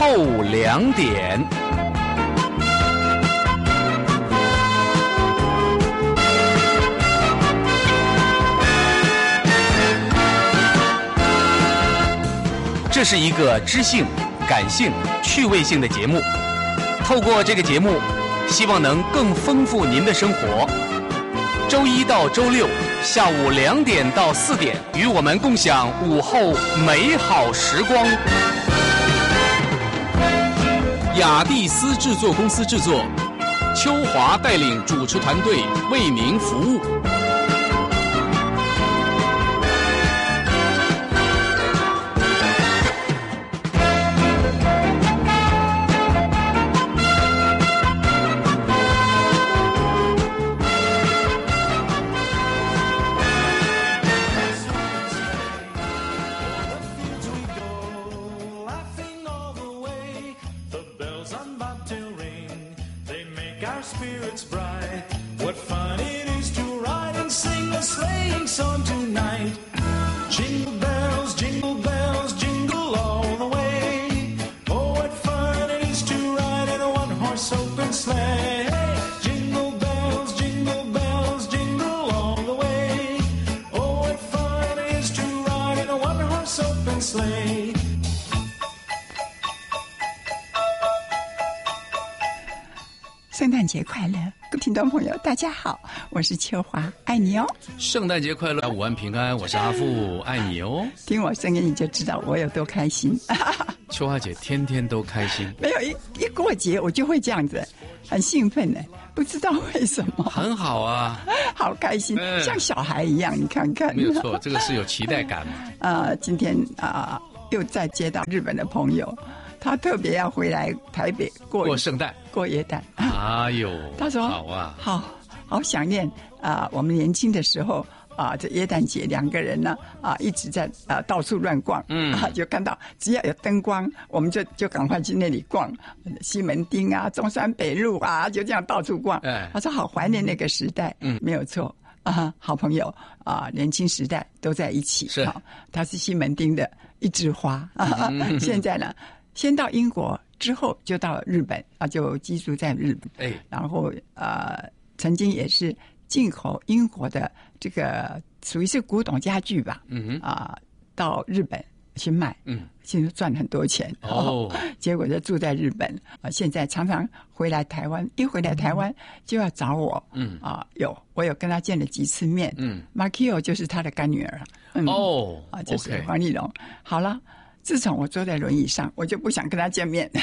后2点。这是一个知性、感性、趣味性的节目。透过这个节目，希望能更丰富您的生活。周一到周六下午2点到4点，与我们共享午后美好时光。雅蒂斯制作公司制作，秋华带领主持团队为您服务。 圣诞节快乐，各位听众朋友大家好，我是秋华，爱你哦。 圣诞节快乐，午安平安，我是阿富，爱你哦。 听我声音你就知道我有多开心。 秋华姐天天都开心， 没有一过节我就会这样子，很兴奋呢，不知道为什么。 很好啊， 好开心，像小孩一样，你看看。 没有错，这个是有期待感嘛。 今天又再接到日本的朋友，他特别要回来台北过圣诞， 过耶诞。 哎呦， 他说好啊， 好想念我们年轻的时候这耶诞节2个人呢一直在到处乱逛，就看到只要有灯光，我们就赶快去那里逛，西门町啊、中山北路啊，就这样到处逛。他说好怀念那个时代，没有错。好朋友年轻时代都在一起。 是， 他是西门町的一枝花。现在呢，先到英国，之后就到日本就居住在日本。然后曾经也是进口英国的这个属于是古董家具吧。到日本去卖。现在赚很多钱。结果就住在日本。现在常常回来台湾，一回来台湾就要找我。我有跟他见了几次面。Markio 就是他的干女儿。就是黄丽蓉。好了，自从我坐在轮椅上，我就不想跟他见面。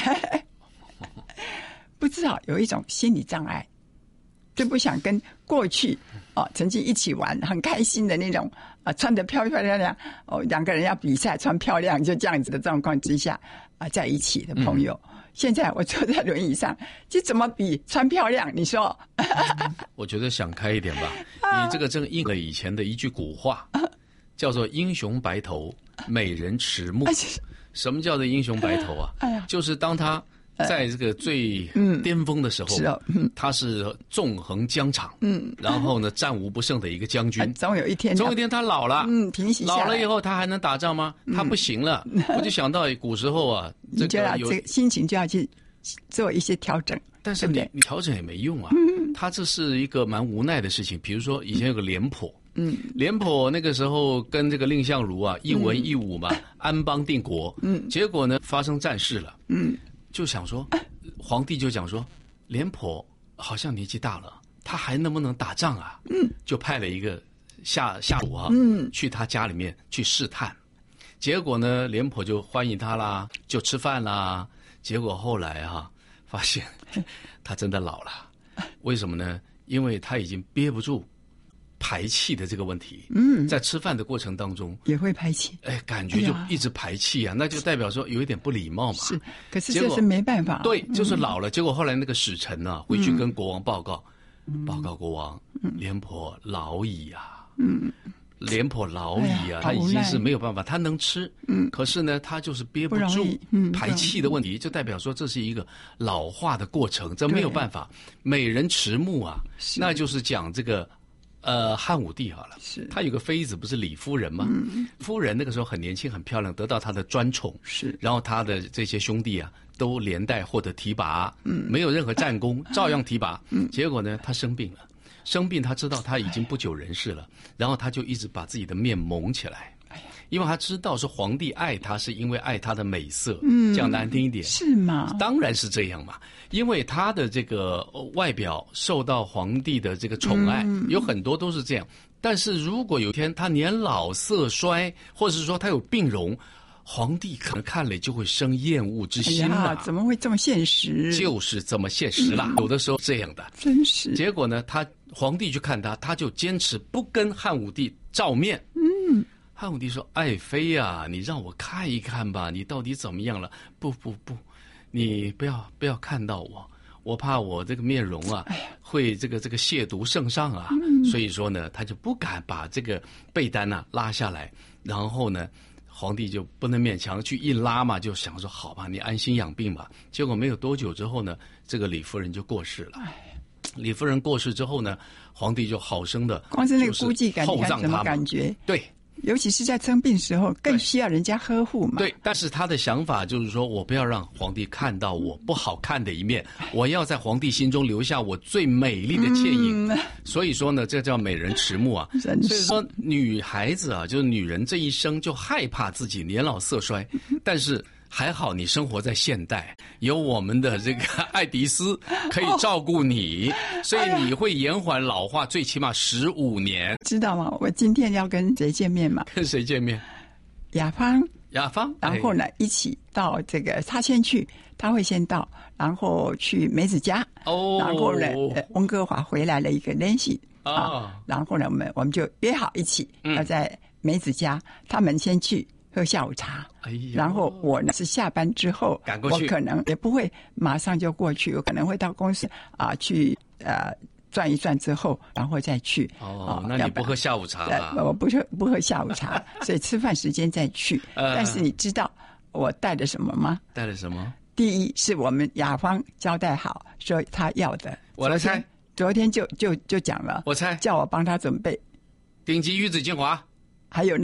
不知道有一种心理障碍，就不想跟过去曾经一起玩很开心的那种穿得漂漂亮亮2个人要比赛穿漂亮，就这样子的状况之下在一起的朋友。现在我坐在轮椅上，这怎么比穿漂亮？你说？ 我觉得想开一点吧。你这个正应了以前的一句古话，叫做“英雄白头，美人迟暮”。什么叫做英雄白头啊？就是当他在这个最巅峰的时候，他是纵横疆场，然后呢战无不胜的一个将军。总有一天他老了，平息下来。老了以后他还能打仗吗？他不行了。我就想到古时候啊， 你就要这个心情就要去做一些调整。 但是你调整也没用啊。他这是一个蛮无奈的事情。比如说以前有个廉颇。廉颇那个时候跟这个蔺相如一文一武嘛，安邦定国。结果呢发生战事了。就想说，皇帝就讲说，廉颇好像年纪大了，他还能不能打仗啊？就派了一个下属去他家里面去试探。结果呢，廉颇就欢迎他啦，就吃饭啦。结果后来发现他真的老了。为什么呢？因为他已经憋不住排气的这个问题。在吃饭的过程当中也会排气。 感觉就一直排气啊，那就代表说有一点不礼貌嘛。 是，可是这是没办法。 对，就是老了。结果后来那个使臣回去跟国王报告，国王，廉颇老矣啊。廉颇老矣啊，他已经是没有办法，他能吃，可是呢，他就是憋不住排气的问题，就代表说这是一个老化的过程，这没有办法。美人迟暮啊，那就是讲这个汉武帝好了， 是他有个妃子不是李夫人吗？夫人那个时候很年轻很漂亮，得到他的专宠， 是， 然后他的这些兄弟啊都连带获得提拔，没有任何战功，照样提拔。结果呢，他生病了，他知道他已经不久人世了，然后他就一直把自己的面蒙起来。因为他知道说皇帝爱他是因为爱他的美色，讲难听一点是吗？ 当然是这样嘛，因为他的这个外表受到皇帝的这个宠爱，有很多都是这样。但是如果有一天他年老色衰，或者是说他有病容，皇帝可能看了就会生厌恶之心了。 怎么会这么现实？ 就是这么现实啦，有的时候这样的， 真是。 结果呢，皇帝去看他就坚持不跟汉武帝照面。汉武帝说：“爱妃啊，你让我看一看吧，你到底怎么样了？不，你不要看到我怕我这个面容啊，会这个亵渎圣上啊。所以说呢，他就不敢把这个被单啊拉下来。然后呢，皇帝就不能勉强去一拉嘛，就想说好吧，你安心养病吧。结果没有多久之后呢，这个李夫人就过世了。李夫人过世之后呢，皇帝就好生的， 光是那个孤寂感，你看什么感觉？ 对。” 尤其是在生病时候，更需要人家呵护嘛。 对，但是他的想法就是说，我不要让皇帝看到我不好看的一面，我要在皇帝心中留下我最美丽的倩影。所以说呢，这叫美人迟暮啊。所以说，女孩子啊，就是女人这一生就害怕自己年老色衰，但是还好你生活在现代，有我们的这个爱迪丝可以照顾你，所以你会延缓老化最起码15年。 知道吗？我今天要跟谁见面嘛？ 跟谁见面？ 雅芳。然后呢，一起到这个他先去，他会先到，然后去梅子家。然后呢，温哥华回来了一个联系然后呢，我们就约好一起要在梅子家，他们先去喝下午茶，然后我呢是下班之后赶过去， 我可能也不会马上就过去，我可能会到公司去转一转之后，然后再去。 那你不喝下午茶啊？ 我不喝下午茶，所以吃饭时间再去。但是你知道我带了什么吗？ 带了什么？ 第一是我们雅芳交代好说他要的， 我来猜。 昨天就讲了， 我猜叫我帮他准备顶级鱼子精华， 还有呢？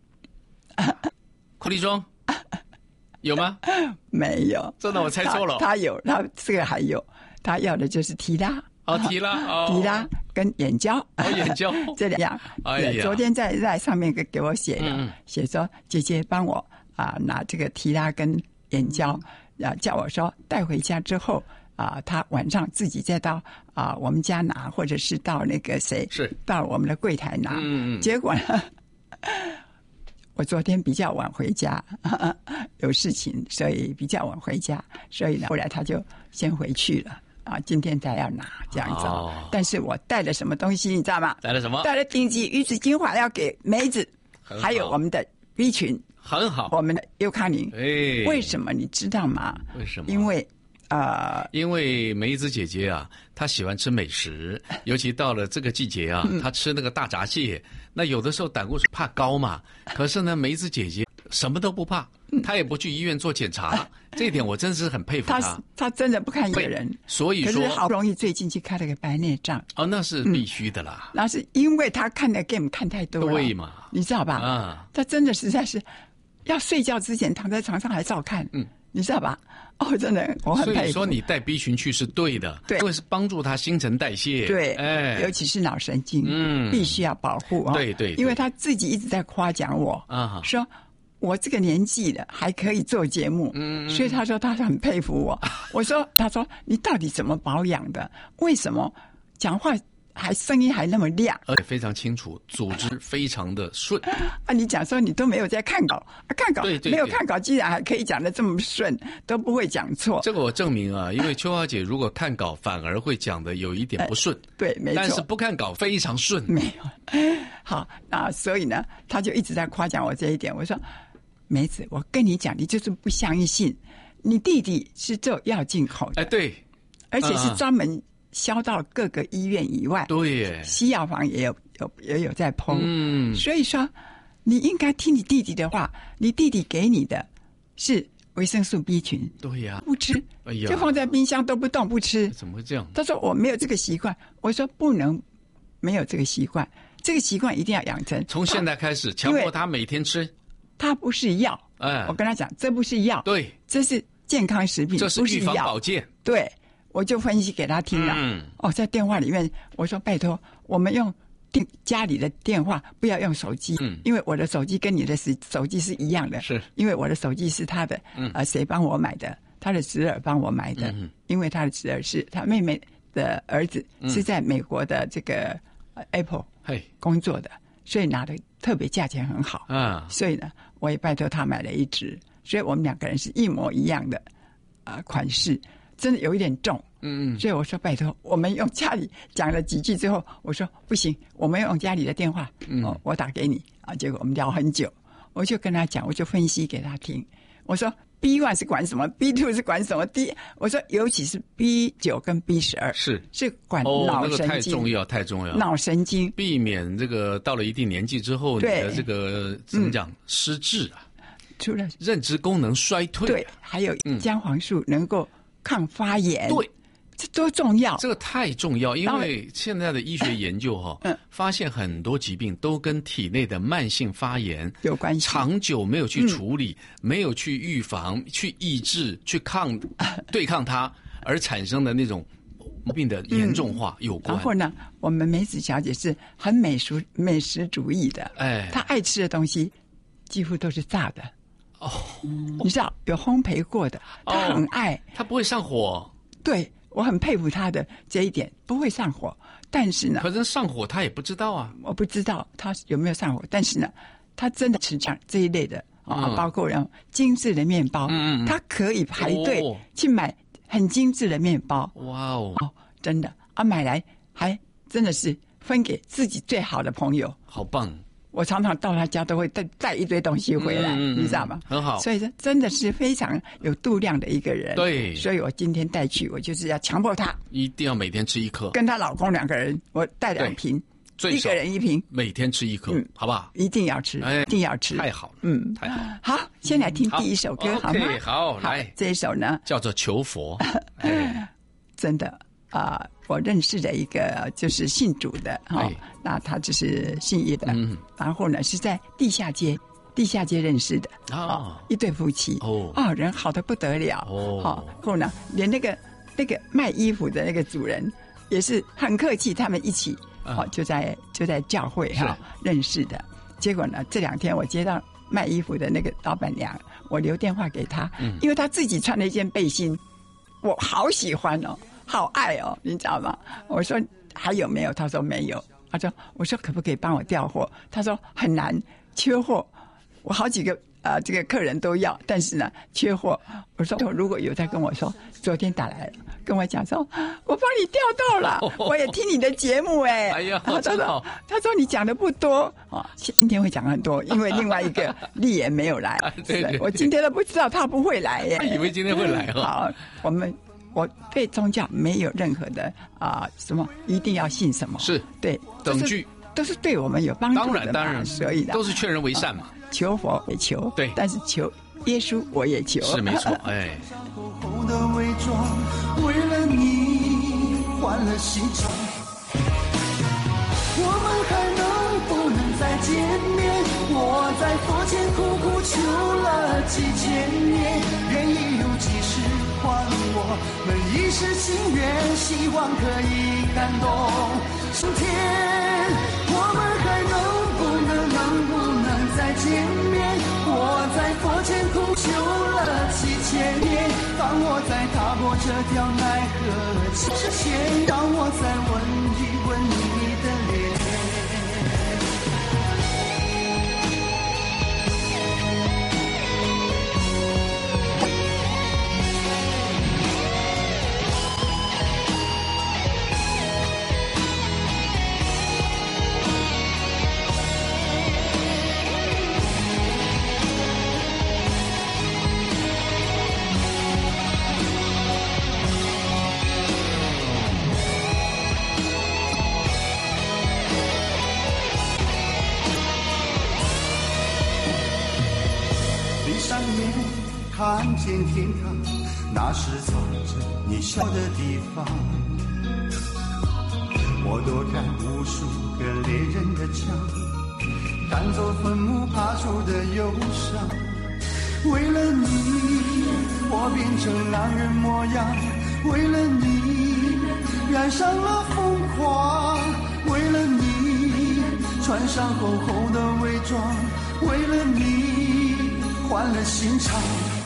库丽霜有吗？ 没有， 真的我猜错了。 他有，他这个还有，他要的就是提拉。 提拉跟眼胶， 眼胶这两样。昨天在上面给我写的，写说姐姐帮我拿这个提拉跟眼胶，叫我说带回家之后他晚上自己再到我们家拿，或者是到那个到我们的柜台拿。结果呢，我昨天比较晚回家，有事情，所以比较晚回家，所以呢，后来他就先回去了。今天才要拿这样子。但是我带了什么东西你知道吗？ 带了什么？ 带了顶级鱼子精华要给梅子，还有我们的 B 群， 很好， 我们的优康宁。为什么你知道吗？ 为什么？ 因为梅子姐姐啊，她喜欢吃美食，尤其到了这个季节啊，她吃那个大闸蟹。那有的时候胆固醇怕高嘛，可是呢，梅子姐姐什么都不怕，她也不去医院做检查，这一点我真是很佩服她。 她真的不看野人， 所以说， 可是好不容易最近去开了个白内障。 那是必须的啦。 那是因为她看的 game 看太多了， 对嘛？ 你知道吧？她真的实在是要睡觉之前躺在床上还照看，你知道吧？真的，我很佩服。 所以说你带 B 群去是对的， 对， 因为是帮助他新陈代谢， 对，尤其是脑神经，必须要保护对， 因为他自己一直在夸奖我说我这个年纪了还可以做节目，所以他说他很佩服我。他说你到底怎么保养的？为什么讲话声音还那么亮， 而且非常清楚，组织非常的顺。 你讲说你都没有在看稿，看稿对没有看稿，竟然还可以讲得这么顺，都不会讲错。 这个我证明啊，因为秋华姐如果看稿反而会讲的有一点不顺， 对，没错。 但是不看稿非常顺， 没有。好，那所以呢，他就一直在夸奖我这一点。我说，梅子，我跟你讲，你就是不相信，你弟弟是做药进口的， 对， 而且是专门销到各个医院以外， 对耶， 西药房也有在烹，所以说你应该听你弟弟的话，你弟弟给你的是维生素 B 群， 对呀， 不吃，就放在冰箱都不动不吃， 怎么会这样？ 他说我没有这个习惯，我说不能没有这个习惯，这个习惯一定要养成。 从现在开始，强迫他每天吃。 它不是药，我跟他讲，这不是药， 对， 这是健康食品， 这是预防保健。 对，我就分析给他听了。在电话里面，我说拜托，我们用家里的电话，不要用手机，因为我的手机跟你的手机是一样的， 是因为我的手机是他的，谁帮我买的？他的侄儿帮我买的，因为他的侄儿是他妹妹的儿子，是在美国的这个Apple 工作的，所以拿的特别价钱很好啊。所以呢，我也拜托他买了一支，所以我们两个人是一模一样的款式，真的有一点重。所以我说拜托，我们用家里讲了几句之后，我说不行，我们用家里的电话，我打给你啊。结果我们聊很久，我就跟他讲，我就分析给他听，我说。B1 是管什么 ，B2 是管什么我说尤其是 B9 跟 B12 是管脑神经， 那个太重要，太重要。 脑神经避免这个到了一定年纪之后，你的这个怎么讲失智啊？ 除了认知功能衰退， 对，还有姜黄素能够抗发炎， 对。 这多重要！ 这个太重要，因为现在的医学研究发现很多疾病都跟体内的慢性发炎有关系。 长久没有去处理，没有去预防、去抑制、去对抗它，而产生的那种毛病的严重化有关。 然后呢，我们梅子小姐是很美食主义的，她爱吃的东西几乎都是炸的。你知道有烘焙过的，她很爱， 她不会上火。 对。我很佩服他的这一点，不会上火。但是呢， 可是上火他也不知道啊。 我不知道他有没有上火，但是呢，他真的吃这一类的包括让精致的面包，他可以排队去买很精致的面包。 哇哦， 真的买来还真的是分给自己最好的朋友， 好棒。 我常常到他家都会带一堆东西回来，你知道吗？ 很好。 所以说真的是非常有度量的一个人。 对。 所以我今天带去，我就是要强迫他一定要每天吃1颗。 跟她老公2个人，我带2瓶，一个人1瓶， 每天吃1颗，好不好？ 一定要吃，一定要吃。 太好了，太好了。 好，先来听第一首歌，好吗？ 好，来， 这一首呢叫做《求佛》。 真的。我认识的一个就是信主的那他就是信义的，然后呢是在地下街认识的一对夫妻人好得不得了然后呢连那个卖衣服的那个主人也是很客气，他们一起就在教会认识的。结果呢这2天我接到卖衣服的那个老板娘，我留电话给她，因为她自己穿了一件背心，我好喜欢好爱你知道吗？我说还有没有？他说没有。我说可不可以帮我调货？他说很难，缺货。我好几个这个客人都要，但是呢缺货。我说如果有，再跟我说。昨天打来了，跟我讲说我帮你调到了，我也听你的节目哎呀，他说你讲的不多今天会讲很多，因为另外一个丽妍没有来， 对， 我今天都不知道他不会来耶， 他以为今天会来好，我对宗教没有任何的什么一定要信什么， 是对等距都是对我们有帮助的， 当然， 所以都是劝人为善嘛。 求佛也求， 对， 但是求耶稣我也求， 是没错。 厚的伪装，为了你换了西装，我们还能不能再见面？我在佛前苦苦求了几千年，愿意有几时还我们一世心愿，希望可以感动上天。我们还能不能再见面？我在佛前苦求了几千年，当我再踏过这条奈何之线，让我再吻一吻你的脸。看见天堂，那是藏着你笑的地方。 我躲开无数个猎人的枪，赶走坟墓爬出的忧伤。为了你，我变成狼人模样，为了你染上了疯狂，为了你穿上厚厚的伪装，为了你换了心肠。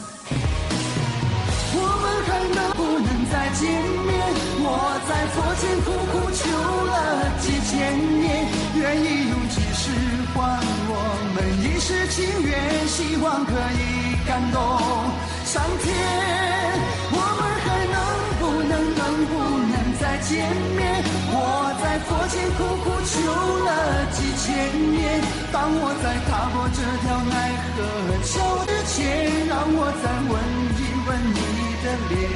我们还能不能再见面？我在佛前苦苦求了几千年，愿意用几世换我们一世情缘，希望可以感动上天。我们还能不能再见面？我在佛前苦苦求了几千年，当我在踏过这条奈何桥之前，让我再吻一吻你的脸。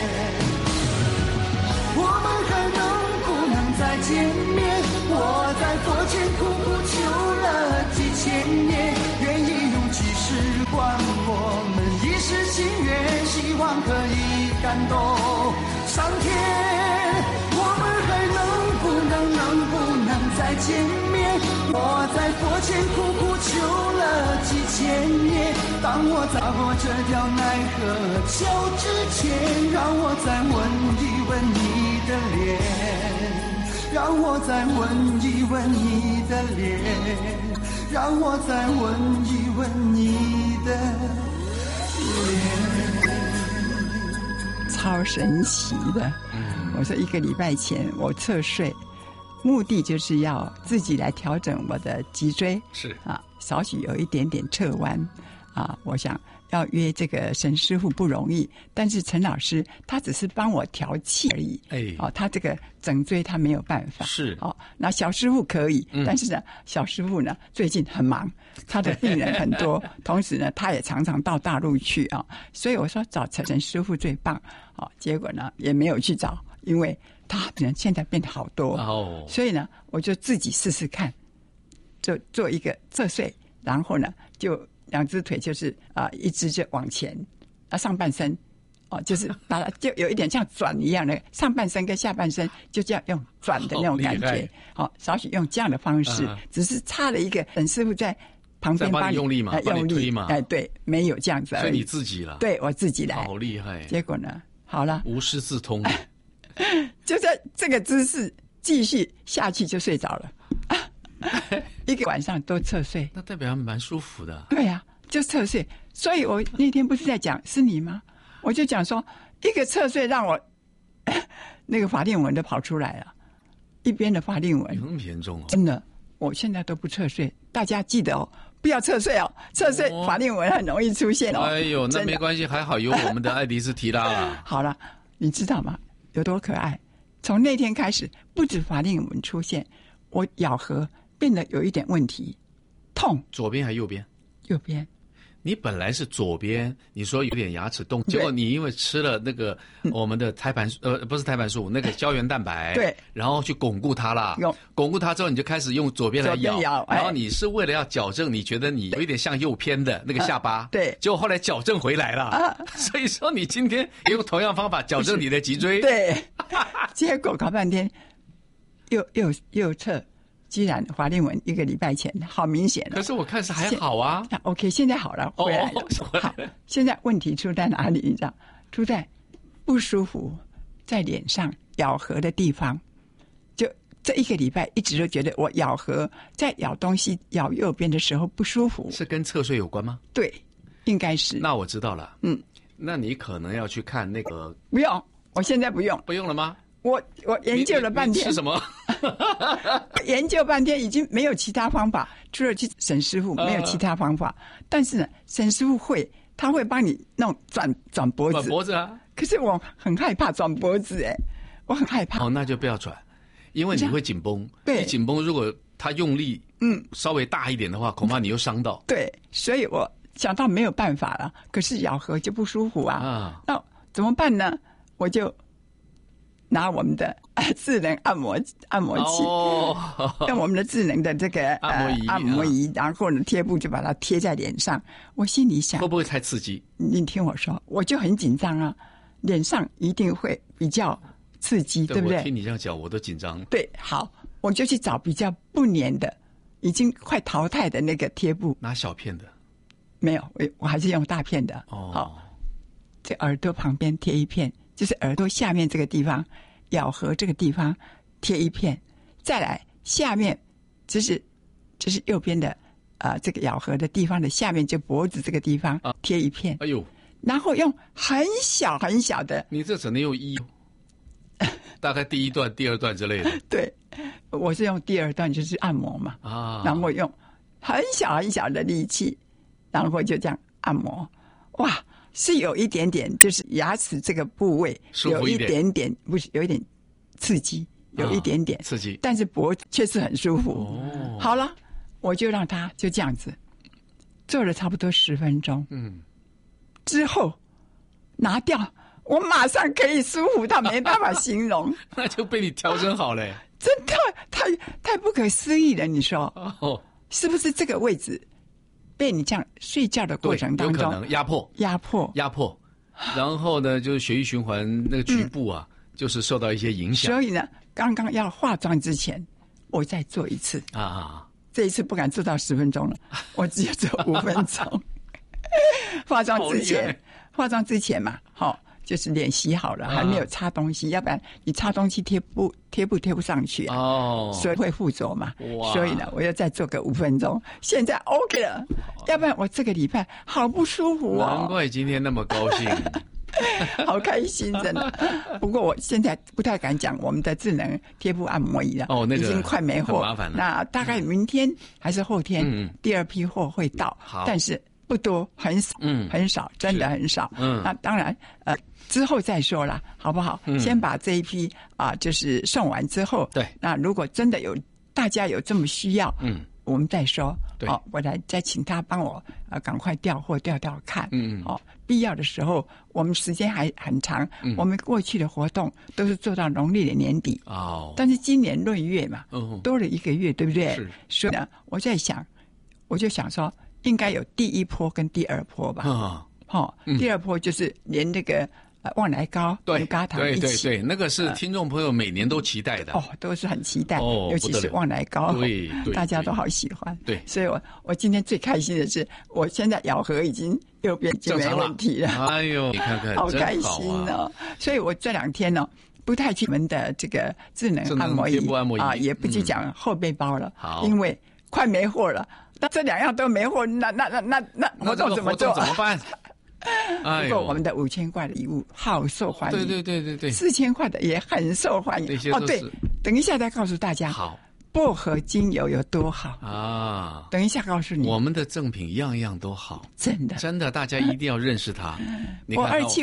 我们还能不能再见面？我在佛前苦苦求了几千年，愿意用几世换我们一世情缘，希望可以感动上天。我们还能不能再见面？我在佛前苦苦求了几千年，当我踏过这条奈何桥之前，让我再吻一吻你的脸，让我再吻一吻你的脸，让我再吻一吻你的脸。 超神奇的。我说1个礼拜前我侧睡，目的就是要自己来调整我的脊椎， 是啊，少许有一点点侧弯啊。我想要约这个沈师傅不容易，但是陈老师他只是帮我调气而已，他这个整椎他没有办法， 是那小师傅可以，但是呢，小师傅呢最近很忙，他的病人很多，同时呢，他也常常到大陆去啊，所以我说找陈师傅最棒，结果呢也没有去找，因为他人现在变得好多，所以呢，我就自己试试看，就做一个侧睡，然后呢，就2只腿就是一只就往前，上半身就是把它就有一点像转一样的，上半身跟下半身就这样用转的那种感觉，少许用这样的方式，只是差了一个沈师傅在旁边帮你用力嘛，用力推嘛， 对，没有这样子而已， 所以你自己了， 对我自己来， 好厉害。 结果呢，好了， 无师自通， 就在这个姿势继续下去就睡着了。1个晚上都侧睡， 那代表蛮舒服的。 对啊，就侧睡。所以我那天不是在讲是你吗？我就讲说一个侧睡让我那个法令纹都跑出来了，一边的法令纹有那么严重哦？ 真的，我现在都不侧睡，大家记得哦，不要侧睡哦，侧睡法令纹很容易出现哦。 哎呦，那没关系，还好有我们的爱迪斯提拉啦。 好了，你知道吗？有多可爱？从那天开始，不止法令纹出现，我咬合变得有一点问题，痛。 左边还右边？ 右边。 你本来是左边，你说有点牙齿动，结果你因为吃了那个我们的胎盘不是胎盘素，那个胶原蛋白， 对， 然后去巩固它啦。巩固它之后，你就开始用左边来咬，然后你是为了要矫正，你觉得你有一点像右偏的那个下巴， 对， 结果后来矫正回来了，所以说你今天用同样方法矫正你的脊椎， 对，结果搞半天，右侧。居然法令纹1个礼拜前好明显了， 可是我看是还好啊。 OK， 现在好了，回来了。好，现在问题出在哪里？你知道，出在不舒服，在脸上咬合的地方。就这1个礼拜一直都觉得我咬合在咬东西咬右边的时候不舒服， 是跟侧睡有关吗？ 对，应该是。 那我知道了。那你可能要去看那个。 不用，我现在不用。 不用了吗？ 我研究了半天， 是什么？ 研究半天已经没有其他方法，除了去沈师傅，没有其他方法。但是呢，沈师傅他会帮你弄转脖子， 转脖子啊。 可是我很害怕转脖子，我很害怕。 那就不要转，因为你会紧绷。 对， 你紧绷，如果他用力稍微大一点的话，恐怕你又伤到。 对，所以我想到没有办法了，可是咬合就不舒服啊。那怎么办呢？我就拿我们的智能按摩器，用我们的智能的这个按摩仪，然后呢贴布就把它贴在脸上。我心里想， 会不会太刺激？ 你听我说，我就很紧张啊，脸上一定会比较刺激，对不对？ 我听你这样讲，我都紧张。 对，好，我就去找比较不粘的，已经快淘汰的那个贴布。 拿小片的？ 没有，我还是用大片的。 哦， 好，这耳朵旁边贴一片，就是耳朵下面这个地方，咬合这个地方贴一片，再来下面，这是右边的这个咬合的地方的下面，就脖子这个地方贴一片。 哎呦！ 然后用很小很小的， 你这只能用大概第一段、第二段之类的。 对，我是用第二段，就是按摩嘛。然后用很小很小的力气，然后就这样按摩。哇，是有一点点，就是牙齿这个部位有一点点，不是有一点刺激，有一点点刺激， 但是脖子却是很舒服。 哦， 好了，我就让他就这样子做了差不多10分钟。之后拿掉，我马上可以舒服到没办法形容。 那就被你调整好了。 真的太不可思议了，你说是不是这个位置被你这样睡觉的过程当中有可能压迫，然后呢，就是血液循环那个局部就是受到一些影响。 所以呢，刚刚要化妆之前，我再做一次这一次不敢做到10分钟了，我只有做5分钟。化妆之前嘛，就是脸洗好了，还没有擦东西，要不然你擦东西贴布贴不上去所以会附着嘛。所以呢，我要再做个5分钟，现在 OK 了，要不然我这个礼拜好不舒服难怪今天那么高兴。 好开心，真的。不过我现在不太敢讲我们的智能贴布按摩仪了， 那个已经快没货， 很麻烦了。 那大概明天还是后天，第二批货会到，但是不多，很少，很少，真的很少。那当然，之后再说了，好不好？先把这一批就是送完之后， 对， 那如果真的有大家有这么需要，我们再说。我来再请他帮我赶快调货调看。必要的时候，我们时间还很长。我们过去的活动都是做到农历的年底。但是今年闰月嘛，多了1个月，对不对？ 是。 所以呢，我就想说，应该有第1波跟第2波吧。第2波就是连那个旺来糕、牛轧糖一起。 对，那个是听众朋友每年都期待的。 都是很期待。尤其是旺来糕， 对， 大家都好喜欢。 对， 所以我今天最开心的是，我现在咬合已经右边就没问题了。 哎呦，你看看， 好开心哦！所以我这2天呢，不太去我们的这个智能按摩仪也不去讲后背包了，因为快没货了。那这2样都没货，那活动怎么做？ 怎么办？ 不过我们的5000块的礼物好受欢迎， 对 ，4000块的也很受欢迎。对，等一下再告诉大家。 好， 薄荷精油有多好等一下告诉你。 我们的赠品样样都好， 真的， 大家一定要认识它。 我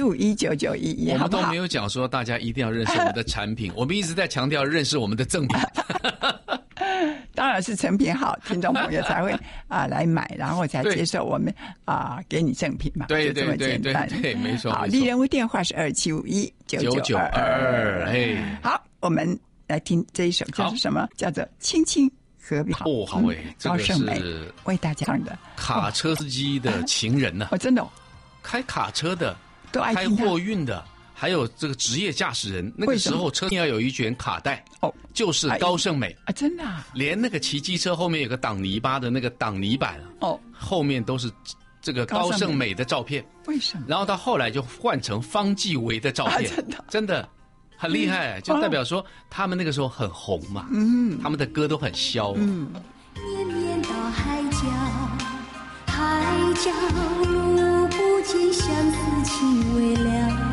2751991， 我们都没有讲说大家一定要认识我们的产品，我们一直在强调认识我们的赠品。 当然是成品好，听众朋友才会来买，然后才接受我们给你赠品嘛， 对， 就这么简单。 对，没错。 好，丽人屋电话是2751992。好，我们来听这一首叫做什么？叫做《青青河边》。 好高胜美为大家唱的。 卡车司机的情人呢？ 真的， 开卡车的， 都爱开货运的。还有这个职业驾驶人，那个时候车要有一卷卡带，就是高胜美真的连那个骑机车后面有个挡泥巴的那个挡泥板后面都是这个高胜美的照片。 为什么？ 然后到后来就换成方季韦的照片，真的很厉害，就代表说他们那个时候很红嘛，他们的歌都很销。 绵绵到海角，海角路不尽，相思情未了。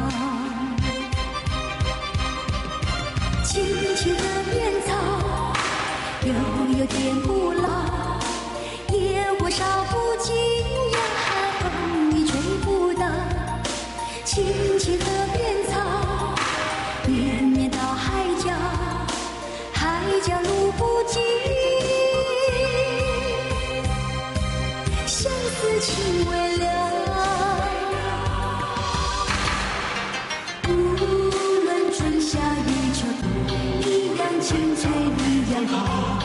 青青河边草，悠悠天不老。野火烧不尽呀，风雨吹不倒。青青河边草，绵绵到海角，海角路不尽，相思情未了。无论春夏与秋冬，一样青翠一样好，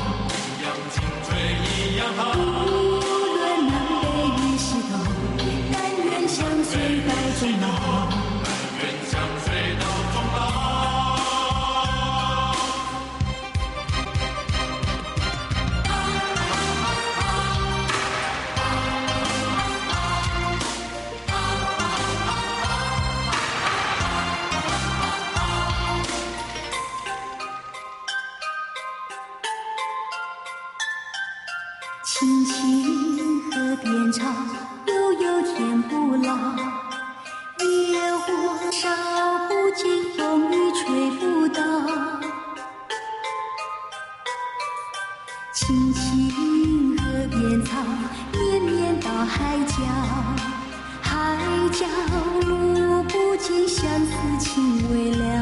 无论南北与西东，但愿相随到终老。 边草，悠悠天不老。野火烧不尽，风雨吹不倒。青青河边草，绵绵到海角。海角路不尽，相思情未了。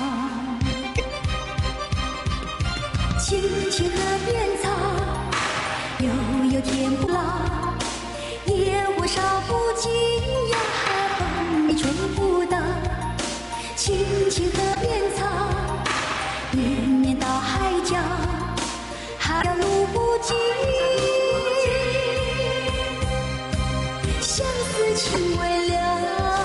青青河边草，悠悠天不老。野火烧不尽呀，风雨吹不倒。青青河边草，绵绵到海角。海角路不尽，相思情未了。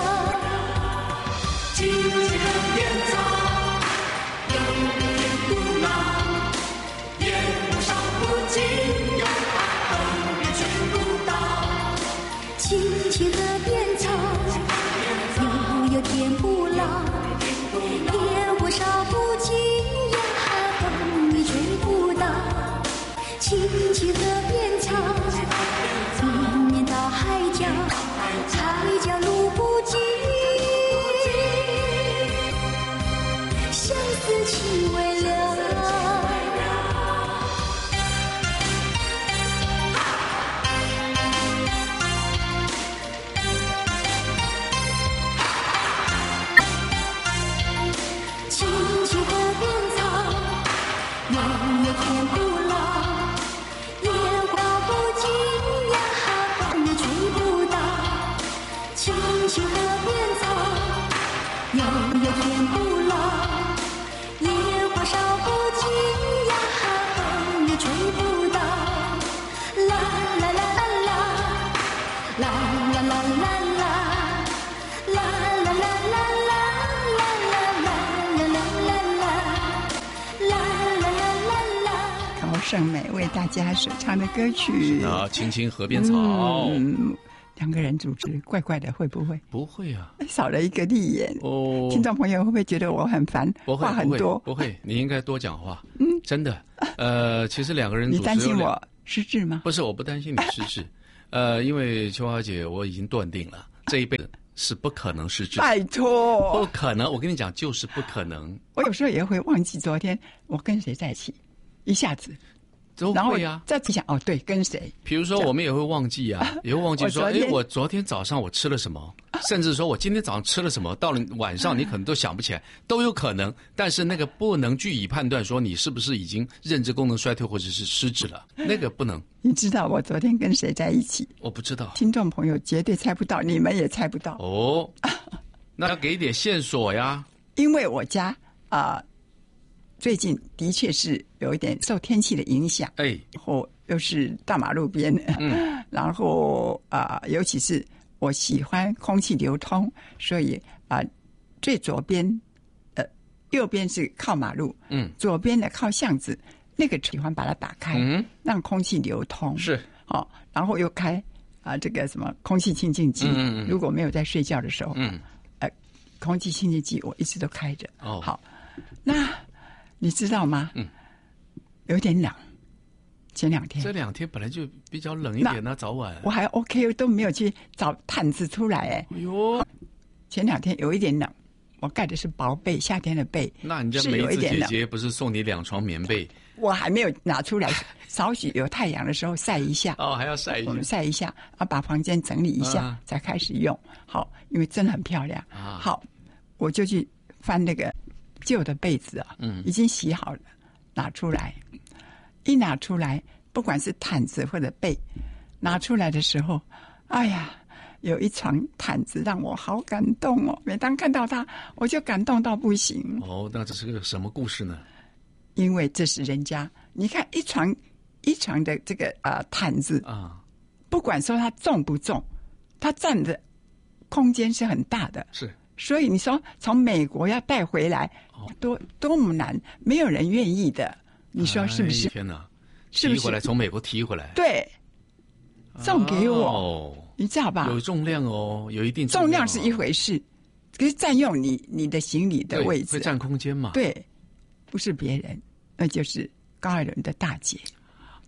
青青河边草，悠悠天不老。野火烧不尽呀，风雨吹不倒。 青青河边草，悠悠天不老。野火烧不尽呀，风雨吹不倒。青青河边草，绵绵到海角。海角路不尽，相思情未了。青青河边草，悠悠天不老。野火不尽呀，风雨吹不倒。青青河边草，悠悠天不老。野火烧不尽呀，风雨吹不倒。啦啦啦啦啦，啦啦啦啦啦，啦啦啦啦啦，啦啦啦啦啦啦啦。 高胜美为大家所唱的歌曲啊，青青河边草。 两个人主持，怪怪的，会不会？ 不会啊， 少了一个立言哦。 听众朋友会不会觉得我很烦？话很多？ 不会，你应该多讲话。真的。其实两个人主持， 你担心我失智吗？ 不是，我不担心你失智。因为秋华姐，我已经断定了，这一辈子是不可能失智。 拜托， 不可能！我跟你讲，就是不可能。 我有时候也会忘记昨天我跟谁在一起，一下子。 然后再想哦，对，跟谁？ 比如说，我们也会忘记啊，也会忘记说，我昨天早上我吃了什么，甚至说我今天早上吃了什么，到了晚上你可能都想不起来，都有可能。但是那个不能据以判断说你是不是已经认知功能衰退或者是失智了，那个不能。 你知道我昨天跟谁在一起？ 我不知道， 听众朋友绝对猜不到，你们也猜不到哦。那要给一点线索呀， 因为我家最近的确是有一点受天气的影响，然后又是大马路边，然后尤其是我喜欢空气流通，所以最左边右边是靠马路，左边的靠巷子，那个喜欢把它打开，让空气流通， 是然后又开这个什么空气清净机，如果没有在睡觉的时候，空气清净机我一直都开着。好，那你知道吗？有点冷。前2天， 这2天本来就比较冷一点呢，早晚我还 OK， 都没有去找毯子出来哎。 哎呦， 前2天有一点冷，我盖的是薄被，夏天的被。 那人家梅子姐姐不是送你2床棉被？ 我还没有拿出来，少许有太阳的时候晒一下。 还要晒一下。 我们晒一下，把房间整理一下，才开始用。好，因为真的很漂亮。好，我就去翻那个旧的被子已经洗好了，拿出来。一拿出来，不管是毯子或者被，拿出来的时候，哎呀，有一床毯子让我好感动哦！每当看到它，我就感动到不行。 那这是个什么故事呢？ 因为这是人家，你看一床的这个毯子不管说它重不重，它占的空间是很大的。 是。 所以你说从美国要带回来，多么难，没有人愿意的。你说是不是？ 天哪！提回来，从美国提回来， 对，送给我，你知道吧？ 有重量哦，有一定重量是一回事，可是占用你的行李的位置， 会占空间嘛？ 对，不是别人，那就是高爱伦的大姐。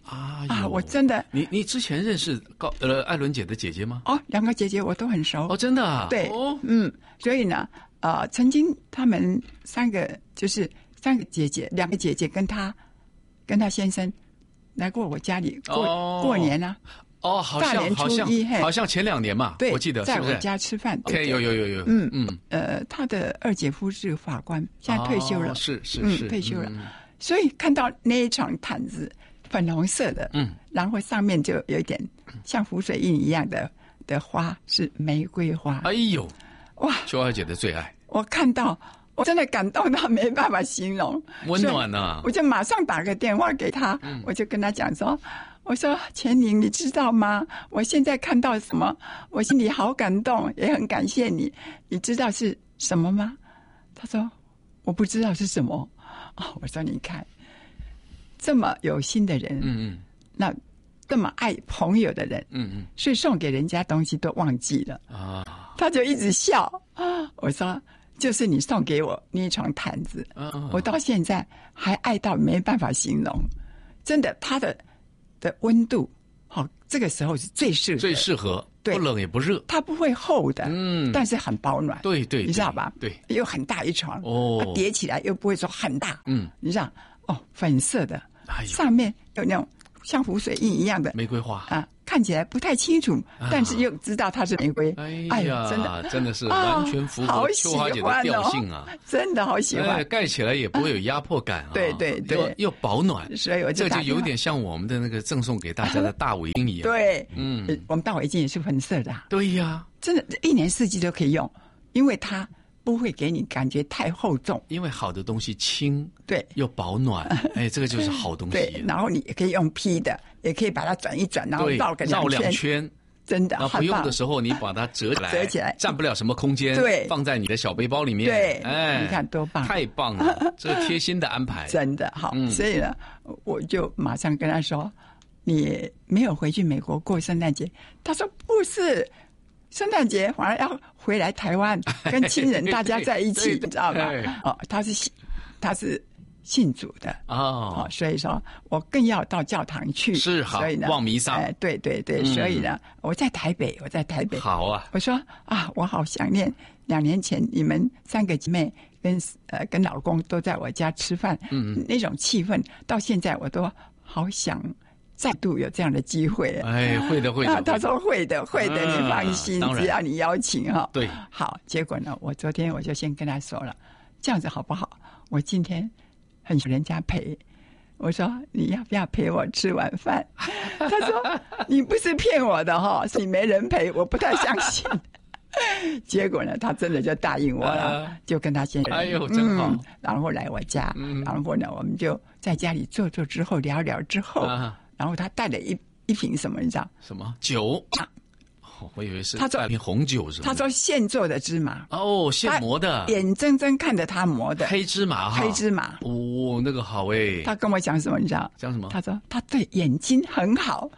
我真的， 你之前认识艾伦姐的姐姐吗？ 两个姐姐我都很熟。 真的啊？ 对，所以呢，曾经他们3个就是3个姐姐，2个姐姐跟她先生来过我家里过年啊。大年初一， 好像前2年嘛， 对， 我记得在我家吃饭。 对，有。 他的2姐夫是法官，现在退休了。 是， 退休了。所以看到那一床毯子，粉红色的，然后上面就有一点像浮水印一样的花，是玫瑰花。 哎呦， 哇！ 秋华姐的最爱， 我看到我真的感动到没办法形容， 温暖啊！ 我就马上打个电话给他，我就跟他讲说。我说钱宁，你知道吗？我现在看到什么，我心里好感动，也很感谢你。你知道是什么吗？他说我不知道是什么。我说你看，这么有心的人，那这么爱朋友的人，所以送给人家东西都忘记了啊。他就一直笑。我说就是你送给我那一床毯子，我到现在还爱到没办法形容。真的，他的温度，这个时候是最适合， 对，不冷也不热， 它不会厚的，但是很保暖， 对， 你知道吧？ 对， 又很大一床，它叠起来又不会说很大，你知道，粉色的，上面有那种像浮水印一样的玫瑰花看起来不太清楚，但是又知道它是玫瑰。 哎呀，真的是完全符合秋华姐的调性啊！ 真的好喜欢， 盖起来也不会有压迫感啊！ 对， 又保暖， 所以这就有点像我们的那个赠送给大家的大围巾一样。 对，我们大围巾也是粉色的。 对呀， 真的，一年四季都可以用，因为它不会给你感觉太厚重， 因为好的东西轻， 对， 又保暖，这个就是好东西。 对，然后你也可以用披的，也可以把它转一转，然后绕2圈，真的。 然后不用的时候，你把它折起来，占不了什么空间， 对， 放在你的小背包里面。 对，你看多棒， 太棒了，这个贴心的安排， 真的好。所以呢，我就马上跟他说：“你没有回去美国过圣诞节？”他说：“不是。”圣诞节反而要回来台湾跟亲人大家在一起，你知道吗？他是信主的所以说我更要到教堂去， 是好，所以呢，望弥撒。 对，所以呢，我在台北。 好啊， 我说我好想念2年前你们3个姐妹跟老公都在我家吃饭，那种气氛，到现在我都好想。再度有这样的机会， 会的。 他说会的，你放心，只要你邀请哈。 对， 好，结果呢，我昨天我就先跟他说了，这样子好不好？我今天很需要人家陪，我说你要不要陪我吃晚饭？他说你不是骗我的哈，是你没人陪，我不太相信。结果呢，他真的就答应我了，就跟他先生， 哎呦，真好， 然后来我家，然后呢，我们就在家里坐之后聊之后。然后他带了一瓶什么，你知道？ 什么酒？我以为是他一瓶红酒，是吧？ 他说现做的芝麻现磨的， 眼睁睁看着他磨的黑芝麻那个好哎。 他跟我讲什么，你知道？ 讲什么？ 他说他对眼睛很好。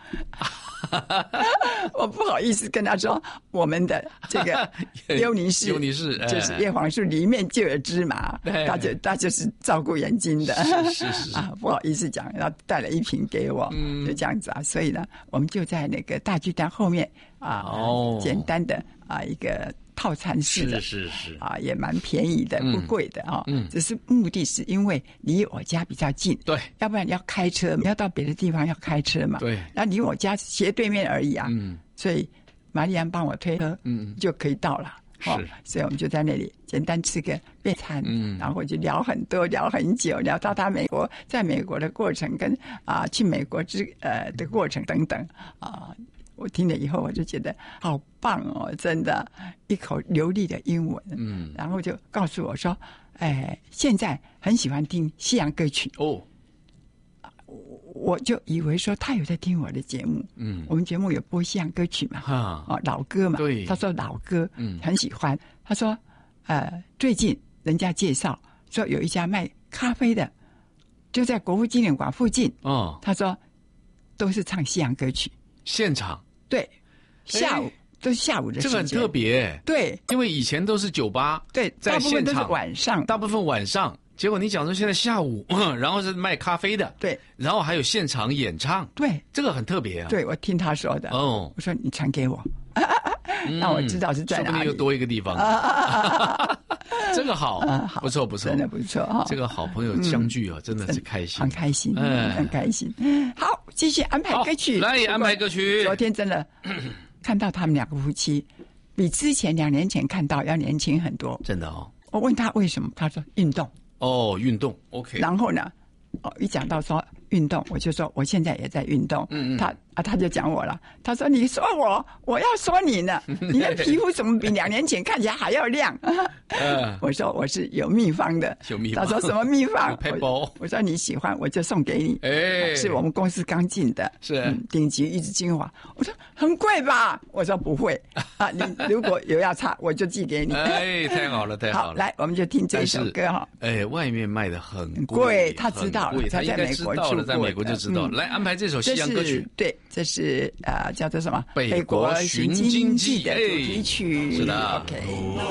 我不好意思跟他说，我们的这个优尼氏就是叶黄素里面就有芝麻，他就是照顾眼睛的， 是不好意思讲，然后带了一瓶给我，就这样子所以呢，我们就在那个大巨蛋后面简单的一个套餐式的， 是也蛮便宜的，不贵的只是目的是因为离我家比较近， 对， 要不然要开车，要到别的地方要开车嘛， 对， 那离我家斜对面而已所以玛丽安帮我推车，就可以到了，所以我们就在那里简单吃个便餐，然后就聊很多，聊很久，聊到他在美国的过程跟去美国的过程等等我听了以后，我就觉得好棒真的，一口流利的英文，然后就告诉我说，现在很喜欢听西洋歌曲我就以为说他有在听我的节目，我们节目有播西洋歌曲嘛，老歌嘛， 对， 他说老歌，很喜欢，他说，最近人家介绍说有一家卖咖啡的，就在国父纪念馆附近，他说都是唱西洋歌曲， 现场。 对，都是下午的时间， 这个很特别。 对， 因为以前都是酒吧， 对， 在现场大部分都是晚上， 大部分晚上结果你讲说现在下午，然后是卖咖啡的， 对， 然后还有现场演唱， 对， 这个很特别啊。 对，我听他说的。 哦， 我说你传给我，那我知道是在哪里。 说不定又多一个地方。这个好，不错不错， 真的不错哈。 这个好朋友相聚啊，真的是开心， 很开心，很开心。好，继续安排歌曲， 来安排歌曲。 昨天真的看到他们两个夫妻，比之前2年前看到要年轻很多， 真的哦。 我问他为什么，他说运动。 哦，运动 ，OK。 然后呢，一讲到说运动，我就说我现在也在运动。他就讲我了，他说你说我要说你呢，你的皮肤怎么比2年前看起来还要亮？我说我是有秘方的。 有秘方。 他说什么秘方？ 我说你喜欢我就送给你。是我们公司刚进的， 是顶级玉质精华。我说很贵吧？我说不会啊，你如果有要差我就寄给你。 太好了太好了。 好，来我们就听这首歌哈。 外面卖的很贵，他知道了， 他在美国住过， 在美国就知道。来安排这首西洋歌曲。 对，这是叫做什么？ 北国寻经记的主题曲。 是的。 OK。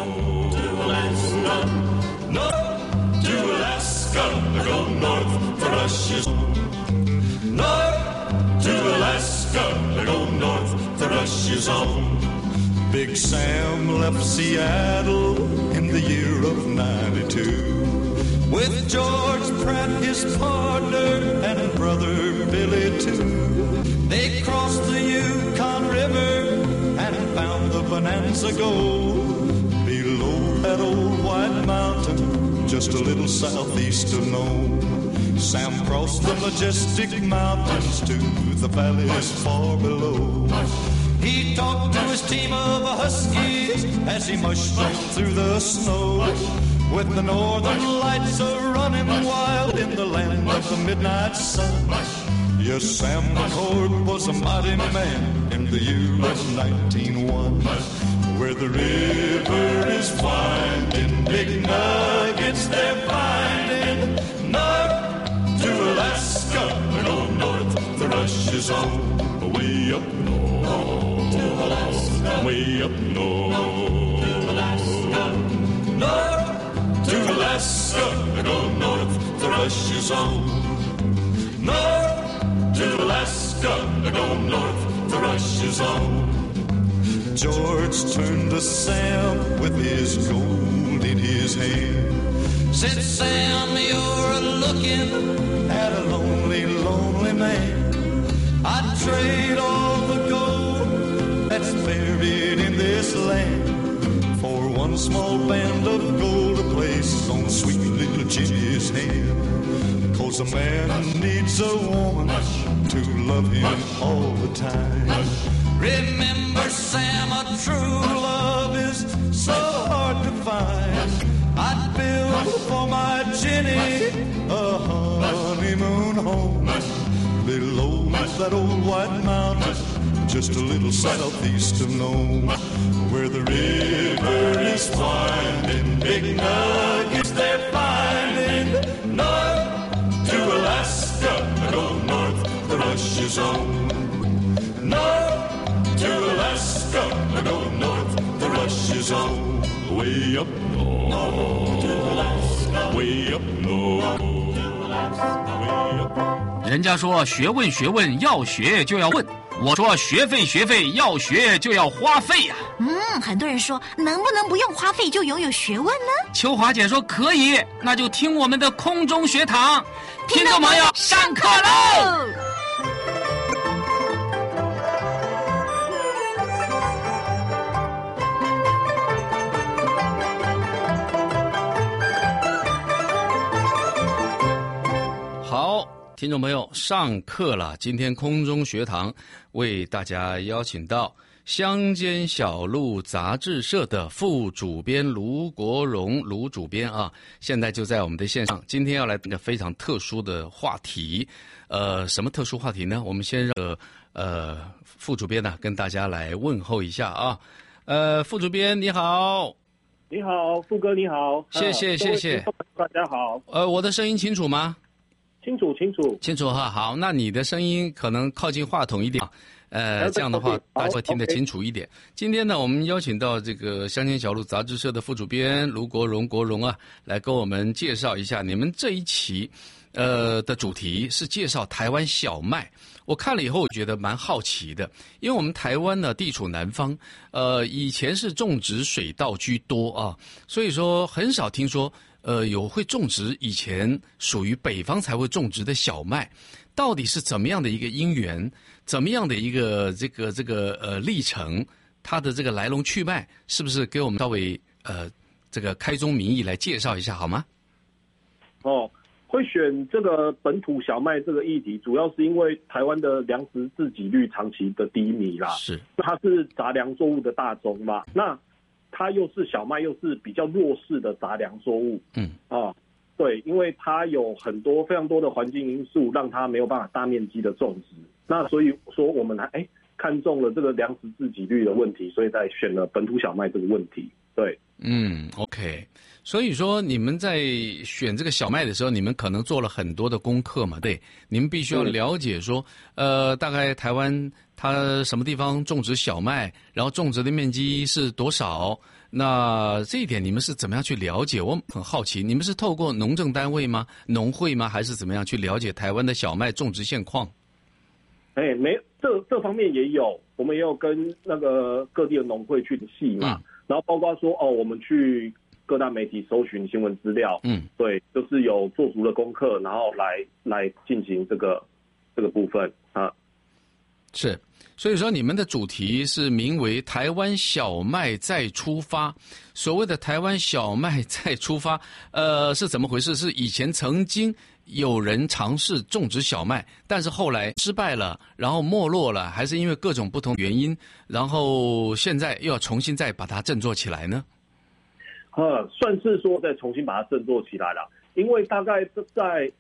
North to Alaska, go north for Russia's own. North to Alaska, go north for Russia's own. Big Sam left Seattle in the year of 92 with George Pratt, his partner, and brother Billy too. They crossed the Yukon River and found the Bonanza Gold below that old white mountain, just a little southeast of Nome. Sam crossed the majestic mountains to the valleys far below. He talked to his team of huskies as he mushed on through the snow, with the northern lights a-running wild in the land of the midnight sun. Yes, Sam McCord was a mighty man in the year of 1901, where the river is winding, big nuggets they're finding. North to Alaska, go north, the rush is on, way up north, to Alaska, way up north, to Alaska, north to Alaska, go north, the rush is on, north to Alaska, go north, the rush is on. George turned to Sam with his gold in his hand. Said, Sam, you're looking at a lonely, lonely man. I'd trade all the gold that's buried in this land for one small band of gold to place on sweet little Jimmy's hand. 'Cause a man needs a woman to love him all the time. Remember, Sam, a true love is so hard to find. I'd build for my Jenny a honeymoon home below that old white mountain, just a little southeast of Nome, where the river is winding, big nuggets they're finding. North to Alaska, go north, the rush is on. North to Alaska, go north, the rush is on. Way up north, to Alaska, way up north, to Alaska, way up. 人家说学问学问要学就要问，我说学费学费要学就要花费呀。 很多人说能不能不用花费就拥有学问呢？ 秋华姐说可以，那就听我们的空中学堂，听众朋友上课喽！好，听众朋友，上课了。今天空中学堂为大家邀请到乡间小路杂志社的副主编卢国荣卢主编啊，现在就在我们的线上。今天要来一个非常特殊的话题，什么特殊话题呢？我们先让副主编呢跟大家来问候一下啊。副主编你好。 你好，富哥你好。 谢谢谢谢。 大家好。 我的声音清楚吗？ 清楚哈。 好，那你的声音可能靠近话筒一点。 这样的话大家会听得清楚一点。今天呢，我们邀请到这个乡间小路杂志社的副主编卢国荣啊，来跟我们介绍一下你们这一期的主题是介绍台湾小麦。我看了以后觉得蛮好奇的，因为我们台湾呢地处南方，以前是种植水稻居多啊，所以说很少听说有会种植以前属于北方才会种植的小麦，到底是怎么样的一个因缘，怎么样的一个这个历程，它的这个来龙去脉，是不是给我们稍微这个开宗明义来介绍一下好吗？ 会选这个本土小麦这个议题，主要是因为台湾的粮食自给率长期的低迷啦， 是它是杂粮作物的大宗嘛，那它又是小麦，又是比较弱势的杂粮作物，对，因为它有非常多的环境因素，让它没有办法大面积的种植，那所以说我们看中了这个粮食自给率的问题，所以才选了本土小麦这个问题，对。 OK， 所以说你们在选这个小麦的时候，你们可能做了很多的功课嘛，对，你们必须要了解说，大概台湾它什么地方种植小麦，然后种植的面积是多少，那这一点你们是怎么样去了解？我很好奇，你们是透过农政单位吗、农会吗，还是怎么样去了解台湾的小麦种植现况？ 这方面也有，我们也有跟那个各地的农会去联系嘛，然后包括说我们去各大媒体搜寻新闻资料，对，就是有做足了功课，然后来进行这个部分啊。 是，所以说你们的主题是名为台湾小麦再出发。所谓的台湾小麦再出发，是怎么回事？是以前曾经有人尝试种植小麦，但是后来失败了，然后没落了，还是因为各种不同原因，然后现在又要重新再把它振作起来呢？ 算是说再重新把它振作起来了，因为大概在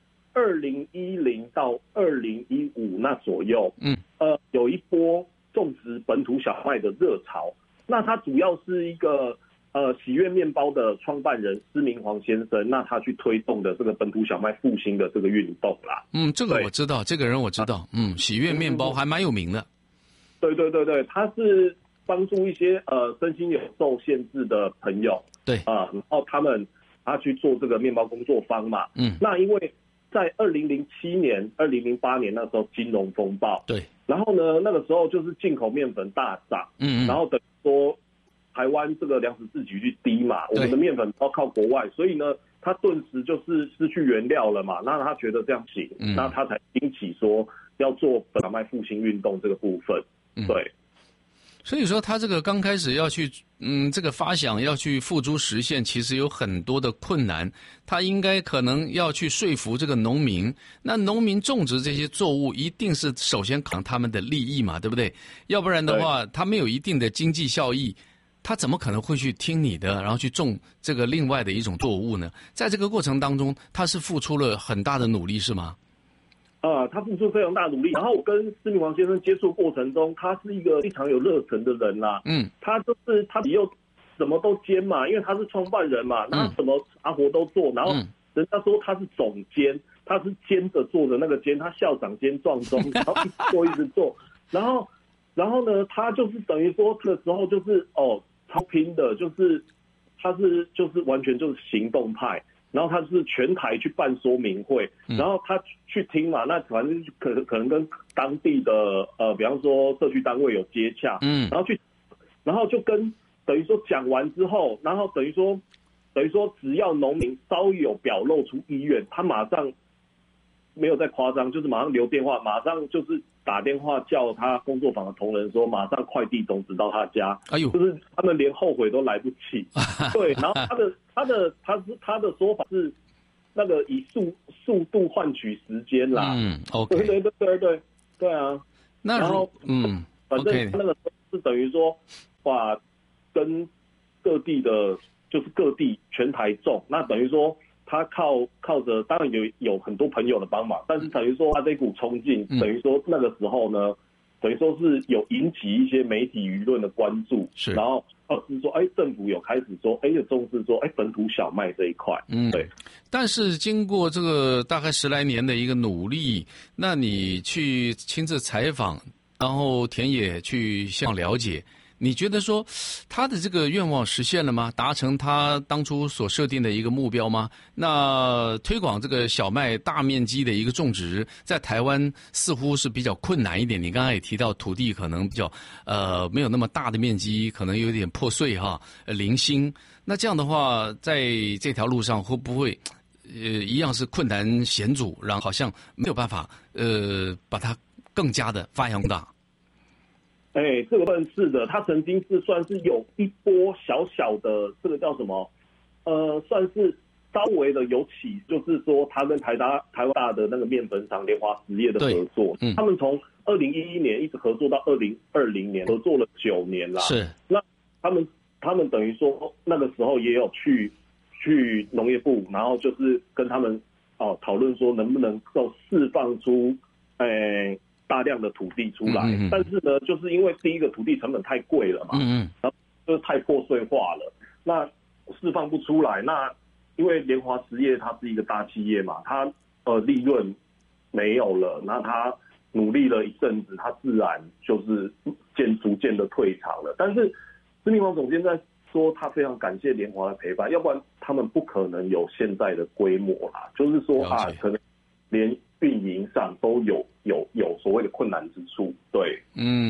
2010到2015那左右，有一波种植本土小麦的热潮。那它主要是一个喜悦面包的创办人施明煌先生，那他去推动的这个本土小麦复兴的这个运动啦。 这个我知道，这个人我知道，喜悦面包还蛮有名的。 对，他是帮助一些身心有受限制的朋友， 对然后他去做这个面包工作坊嘛。那因为在2007年、2008年那时候金融风暴， 对， 然后呢，那个时候就是进口面粉大涨，然后等于说台湾这个粮食自给率低嘛，我们的面粉都靠国外，所以呢，他顿时就是失去原料了嘛。那他觉得这样行，那他才兴起说要做本土小麦复兴运动这个部分，对。 所以说他这个刚开始要去这个发想要去付诸实现，其实有很多的困难，他应该可能要去说服这个农民，那农民种植这些作物一定是首先考量他们的利益嘛，对不对？要不然的话他没有一定的经济效益，他怎么可能会去听你的，然后去种这个另外的一种作物呢？在这个过程当中他是付出了很大的努力是吗？ 他付出非常大的努力，然后我跟施明煌先生接触过程中，他是一个非常有热忱的人啦。他就是他又什么都兼嘛，因为他是创办人嘛，那他什么杂活都做，然后人家说他是总监，他是兼着做的那个兼，他校长兼撞钟，然后一直做，然后呢，他就是等于说这个时候就是超拼的，就是他是就是完全就是行动派。然后他是全台去办说明会，然后他去听嘛，那反正可能跟当地的比方说社区单位有接洽，然后就跟等于说讲完之后，然后等于说只要农民稍有表露出意愿，他马上没有再夸张，就是马上留电话，马上就是打电话叫他工作坊的同仁说，马上快递种子到他家，就是他们连后悔都来不及。对，然后他的说法是那个以速度换取时间啦。 OK， 对啊。 那然后反正他那个是等于说把跟各地的，就是各地全台种，那等于说。他靠着，当然有很多朋友的帮忙，但是等于说他这股冲劲，等于说那个时候呢，等于说是有引起一些媒体舆论的关注， 是， 然后是说，政府有开始说，有重视说，本土小麦这一块，对。 但是经过这个大概10来年的一个努力，那你去亲自采访然后田野去向了解。你觉得说他的这个愿望实现了吗？达成他当初所设定的一个目标吗？那推广这个小麦大面积的一个种植，在台湾似乎是比较困难一点。你刚才也提到土地可能比较没有那么大的面积，可能有点破碎哈，零星。那这样的话，在这条路上会不会一样是困难险阻，然后好像没有办法把它更加的发扬大？ 这个份是的，他曾经是算是有一波小小的这个叫什么，算是稍微的有起，就是说他跟台湾大的那个面粉厂联华实业的合作，他们从2011年一直合作到2020年，合作了9年啦。是，那他们等于说那个时候也有去农业部，然后就是跟他们讨论说能不能够释放出大量的土地出来，但是呢，就是因为第一个土地成本太贵了嘛，然后就是太破碎化了，那释放不出来。那因为联华实业它是一个大企业嘛，它利润没有了，那它努力了一阵子，它自然就是逐渐的退场了。但是施明煌总监在说，他非常感谢联华的陪伴，要不然他们不可能有现在的规模啦。就是说可能连运营上都有所谓的困难之处，对。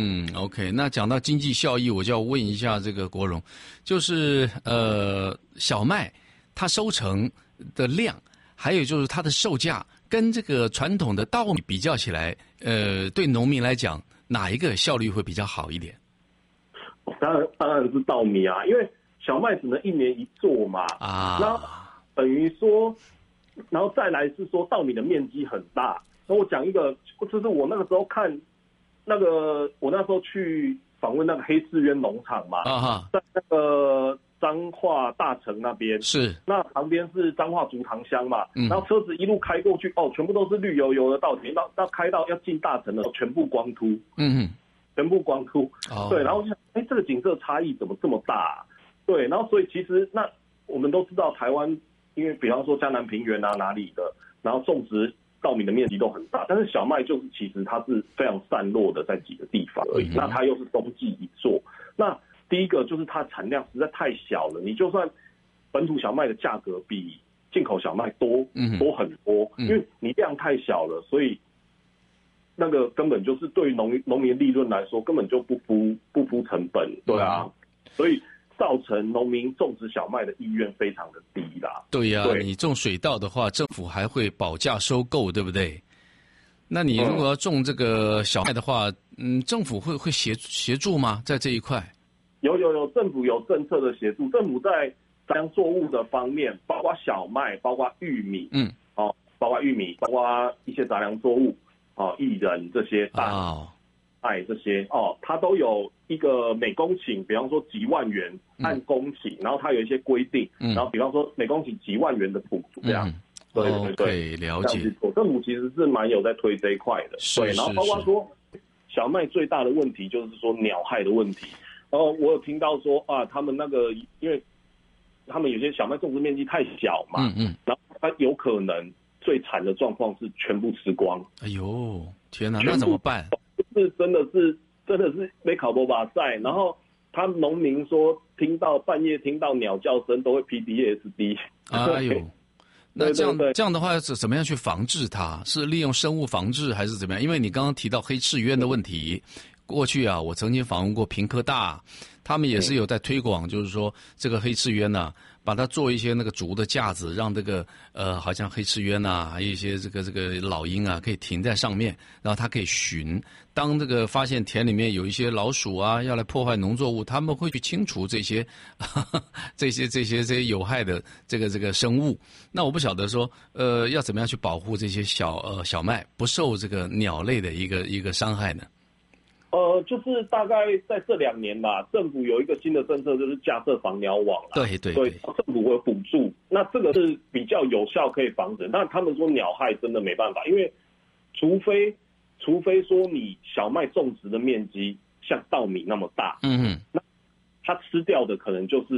OK， 那讲到经济效益，我就要问一下这个国荣，就是小麦它收成的量，还有就是它的售价，跟这个传统的稻米比较起来，对农民来讲，哪一个效率会比较好一点？ 当然是稻米啊，因为小麦只能1年1作嘛，那等于说。然后再来是说稻米的面积很大。那我讲一个，就是我那个时候看我那时候去访问那个黑志渊农场嘛，在那个彰化大城那边，是那旁边是彰化竹塘乡嘛，然后车子一路开过去，全部都是绿油油的稻田，到开到要进大城的时候，全部光秃，全部光秃，对，然后就想，这个景色差异怎么这么大？对，然后所以其实那我们都知道台湾。因为比方说江南平原啊哪里的，然后种植稻米的面积都很大，但是小麦就是其实它是非常散落的在几个地方而已。那它又是冬季一作，那第一个就是它产量实在太小了，你就算本土小麦的价格比进口小麦多很多，因为你量太小了，所以那个根本就是对于农民利润来说根本就不敷成本，对啊，所以。造成农民种植小麦的意愿非常的低啦。 对呀，你种水稻的话，政府还会保价收购，对不对？那你如果要种这个小麦的话，政府会协助吗？在这一块？ 有，政府有政策的协助。政府在杂粮作物的方面，包括小麦，包括玉米，包括玉米，包括一些杂粮作物，薏仁这些这些它都有一个每公頃，比方说几万元按公顷，然后它有一些规定，然后比方说每公顷几万元的补助这样。 对，了解。 政府其实是蛮有在推这一块的，对。然后包括说小麦最大的问题就是说鸟害的问题。然后我有听到说他们那个因为他们有些小麦种植面积太小嘛，然后它有可能最惨的状况是全部吃光。 哎呦，天哪，那怎么办？ 是真的是没考过把赛，然后他农民说半夜听到鸟叫声都会 PTSD。 哎呦，那这样的话是怎么样去防治它？是利用生物防治还是怎么样？因为你刚刚提到黑翅鸢的问题，过去我曾经访问过屏科大，他们也是有在推广，就是说这个黑翅鸢把它做一些那个竹的架子，让这个好像黑翅鸢还有一些这个老鹰可以停在上面，然后它可以巡。当这个发现田里面有一些老鼠要来破坏农作物，他们会去清除这些这些有害的这个生物。那我不晓得说要怎么样去保护这些小麦不受这个鸟类的一个伤害呢？ 就是大概在这2年吧，政府有一个新的政策，就是架设防鸟网啦。 对， 政府会补助，那这个是比较有效可以防止。但他们说鸟害真的没办法，因为除非说你小麦种植的面积像稻米那么大，那它吃掉的可能就是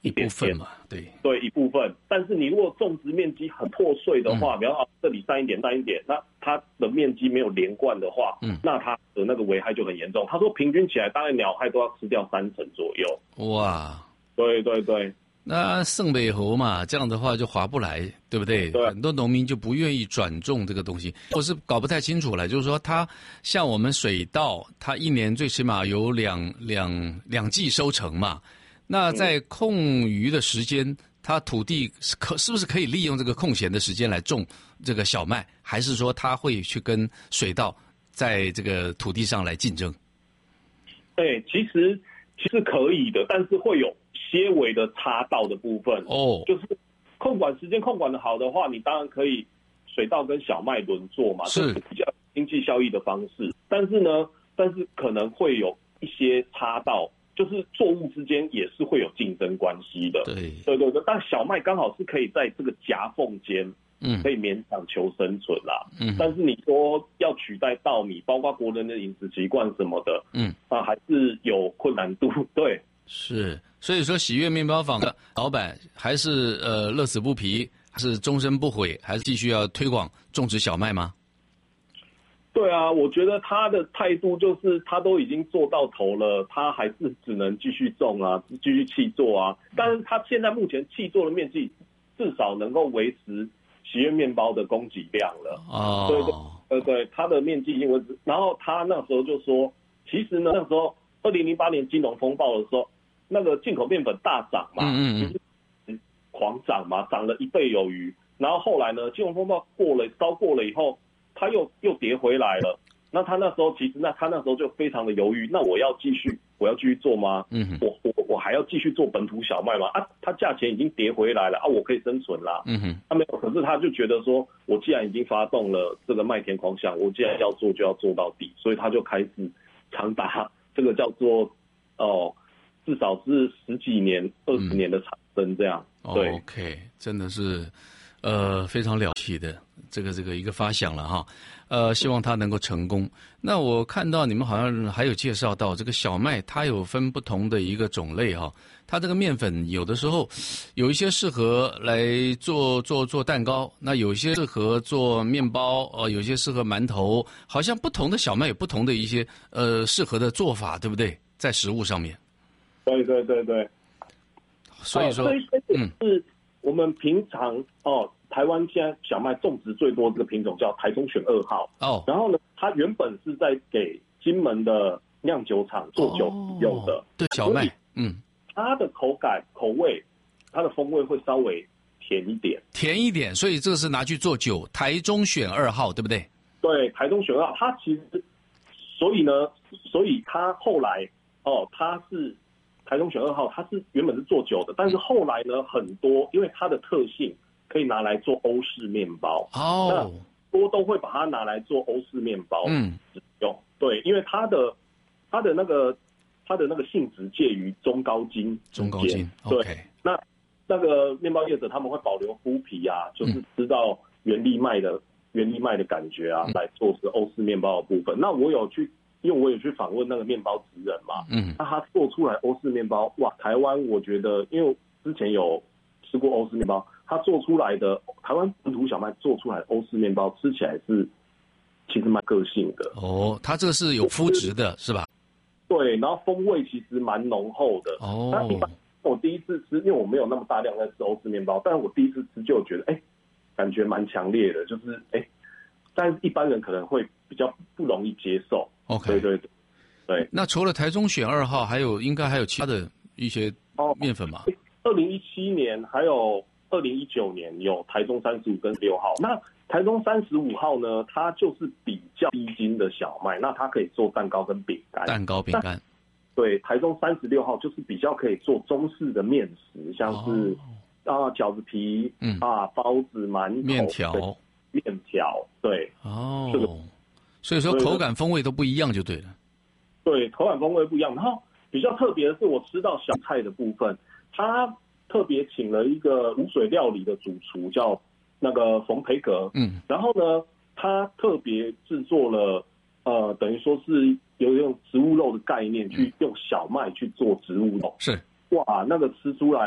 一部分嘛，对一部分。但是你如果种植面积很破碎的话，比方说这里散一点，那它的面积没有连贯的话，那它的那个危害就很严重。他说平均起来大概鸟害都要吃掉3成左右。 哇， 对。 那圣北猴嘛，这样的话就划不来，对不对？ 对， 很多农民就不愿意转种这个东西，我是搞不太清楚了。就是说，它像我们水稻，它一年最起码有两季收成嘛。那在空余的时间，它土地是不是可以利用这个空闲的时间来种这个小麦？还是说它会去跟水稻在这个土地上来竞争？ 其实可以的，但是会有些微的差到的部分就是控管时间控管的好的话，你当然可以水稻跟小麦轮作嘛， 是比较经济效益的方式。但是可能会有一些差到，就是作物之间也是会有竞争关系的。对，但小麦刚好是可以在这个夹缝间，可以勉强求生存啦。但是你说要取代稻米，包括国人的饮食习惯什么的，还是有困难度。对， 是。所以说，喜悦面包坊的老板还是乐此不疲，还是终身不悔，还是继续要推广种植小麦吗？ 对啊，我觉得他的态度就是他都已经做到头了，他还是只能继续种啊，继续契作啊。但是他现在目前契作的面积至少能够维持喜悦面包的供给量了。对，他的面积已经维持。然后他那时候就说，其实呢，那时候2008年金融风暴的时候，那个进口面粉大涨嘛，狂涨嘛，涨了1倍有余。然后后来呢，金融风暴烧过了以后，它又跌回来了。那他那时候就非常的犹豫，那我要继续做吗？我还要继续做本土小麦吗？它价钱已经跌回来了我可以生存啦。他没有，可是他就觉得说，我既然已经发动了这个麦田狂想，我既然要做就要做到底，所以他就开始长达这个叫做至少是10几年、20年的产生这样。对 ，OK， 真的是非常了不起的这个一个发想了哈。希望它能够成功。那我看到你们好像还有介绍到这个小麦，它有分不同的一个种类哈。它这个面粉有的时候有一些适合来做蛋糕，那有一些适合做面包，有些适合馒头，好像不同的小麦有不同的一些适合的做法，对不对？在食物上面。 对。 所以说， 是我们平常台湾现在小麦种植最多这个品种叫台中选2号然后呢，它原本是在给金门的酿酒厂做酒用的。 对，小麦， 它的口味，它的风味会稍微甜一点， 所以这个是拿去做酒。台中选2号，对不对？ 对，台中选2号，它其实，所以它后来它是台中选2号，它是原本是做酒的，但是后来呢，很多因为它的特性可以拿来做欧式面包那都会把它拿来做欧式面包使用。对，因为它的那个性质介于中高筋之间。对，那个面包业者他们会保留麸皮啊，就是吃到原粒麦的感觉啊，来做是欧式面包的部分。那因为我有去访问那个面包职人嘛，那他做出来欧式面包，哇，台湾我觉得，因为我之前有吃过欧式面包，他做出来的台湾本土小麦做出来的欧式面包，吃起来是其实蛮个性的。 它这个是有麸质的，是吧？ 对，然后风味其实蛮浓厚的。那一般我第一次吃，因为我没有那么大量在吃欧式面包，但是我第一次吃就觉得，感觉蛮强烈的，就是但是一般人可能会比较不容易接受。 OK， 对。 那除了台中选2号，应该还有其他的一些面粉嘛 ？2017年还有2019年有台中35跟6号。那台中35号呢，它就是比较低筋的小麦，那它可以做蛋糕跟饼干。对，台中36号就是比较可以做中式的面食，像是饺子皮包子、馒头、面条，对。这个。 所以说口感风味都不一样就对了。 对，口感风味不一样。然后比较特别的是，我吃到小菜的部分，他特别请了一个无水料理的主厨，叫那个冯培格。然后呢，他特别制作了等于说是有用植物肉的概念，去用小麦去做植物肉。 是。 哇，那个吃出来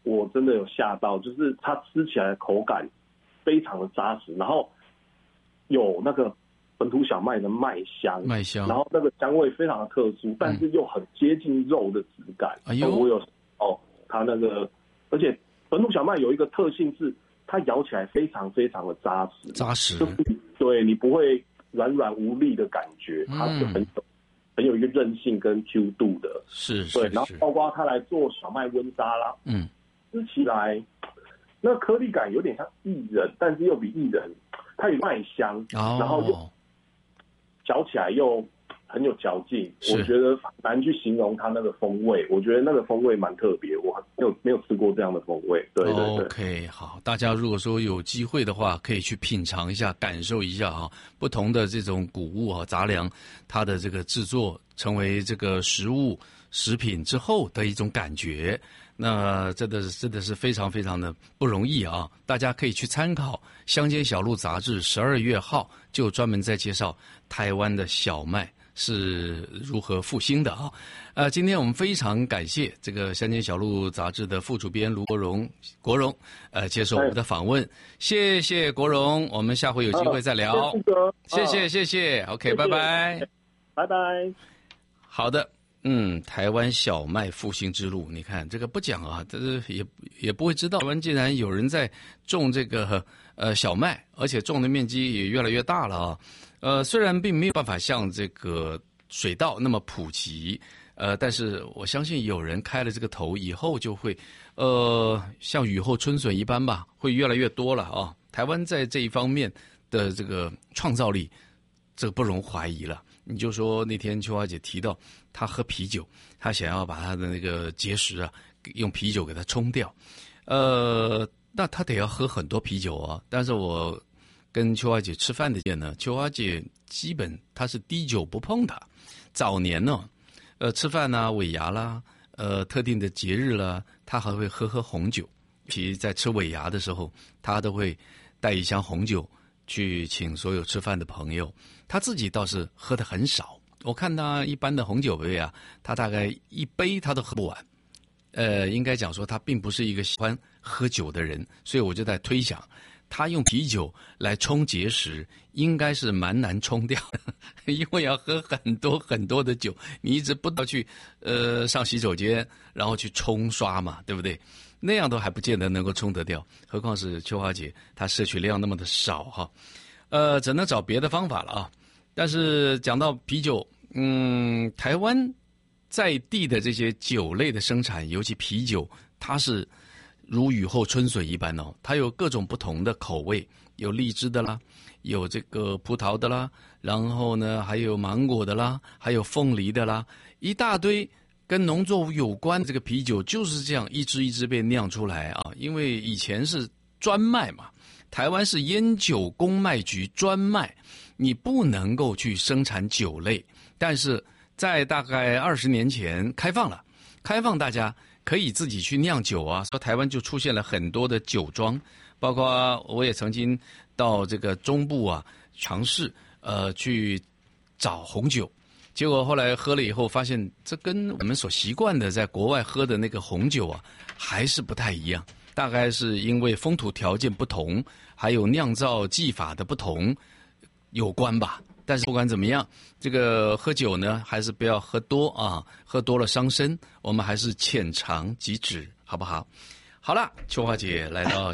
我真的有吓到，就是它吃起来的口感非常的扎实，然后有那个本土小麦的麦香，然后那个香味非常的特殊，但是又很接近肉的质感。哎呦，我有它那个，而且本土小麦有一个特性是，它咬起来非常非常的扎实，就是对你不会软软无力的感觉，它是很有一个韧性跟 Q 度的。 是， 对，然后包括它来做小麦温沙拉，吃起来那颗粒感有点像薏仁，但是又比薏仁它有麦香，然后又嚼起来又很有嚼劲，我觉得难去形容它那个风味。我觉得那个风味蛮特别，我没有吃过这样的风味。对对对。 OK， 好，大家如果说有机会的话，可以去品尝一下，感受一下啊，不同的这种谷物啊、杂粮，它的这个制作成为这个食品之后的一种感觉。那真的是非常非常的不容易啊！大家可以去参考《乡间小路》杂志12月号，就专门在介绍台湾的小麦是如何复兴的啊。今天我们非常感谢这个《乡间小路》杂志的副主编卢国荣接受我们的访问，谢谢国荣，我们下回有机会再聊。谢谢 ，OK， 拜拜， 拜拜。 好的。台湾小麦复兴之路，你看这个不讲啊，这也不会知道台湾竟然有人在种这个小麦，而且种的面积也越来越大了啊。虽然并没有办法像这个水稻那么普及，但是我相信有人开了这个头以后，就会像雨后春笋一般吧，会越来越多了啊。台湾在这一方面的这个创造力，这个不容怀疑了。你就说那天秋华姐提到她喝啤酒，她想要把她的那个结石啊用啤酒给它冲掉，那她得要喝很多啤酒啊。但是我跟秋华姐吃饭的店呢，秋华姐基本她是滴酒不碰的。早年呢，吃饭啦、尾牙啦、特定的节日啦，她还会喝红酒。其实在吃尾牙的时候，她都会带一箱红酒去请所有吃饭的朋友。他自己倒是喝得很少，我看他一般的红酒杯啊，他大概一杯他都喝不完。应该讲说他并不是一个喜欢喝酒的人，所以我就在推想，他用啤酒来冲结石，应该是蛮难冲掉的，因为要喝很多很多的酒，你一直不到去上洗手间，然后去冲刷嘛，对不对？那样都还不见得能够冲得掉，何况是秋华姐她摄取量那么的少哈，只能找别的方法了啊。但是讲到啤酒，台湾在地的这些酒类的生产，尤其啤酒，它是如雨后春笋一般哦。它有各种不同的口味，有荔枝的啦，有这个葡萄的啦，然后呢还有芒果的啦，还有凤梨的啦，一大堆跟农作物有关的这个啤酒就是这样一支一支被酿出来啊。因为以前是专卖嘛，台湾是烟酒公卖局专卖。你不能够去生产酒类，但是在大概20年前开放大家可以自己去酿酒啊，所以台湾就出现了很多的酒庄，包括我也曾经到这个中部啊尝试去找红酒，结果后来喝了以后发现，这跟我们所习惯的在国外喝的那个红酒啊还是不太一样，大概是因为风土条件不同，还有酿造技法的不同有关吧。但是不管怎么样，这个喝酒呢还是不要喝多啊，喝多了伤身，我们还是浅尝即止，好不好？好了，秋华姐来到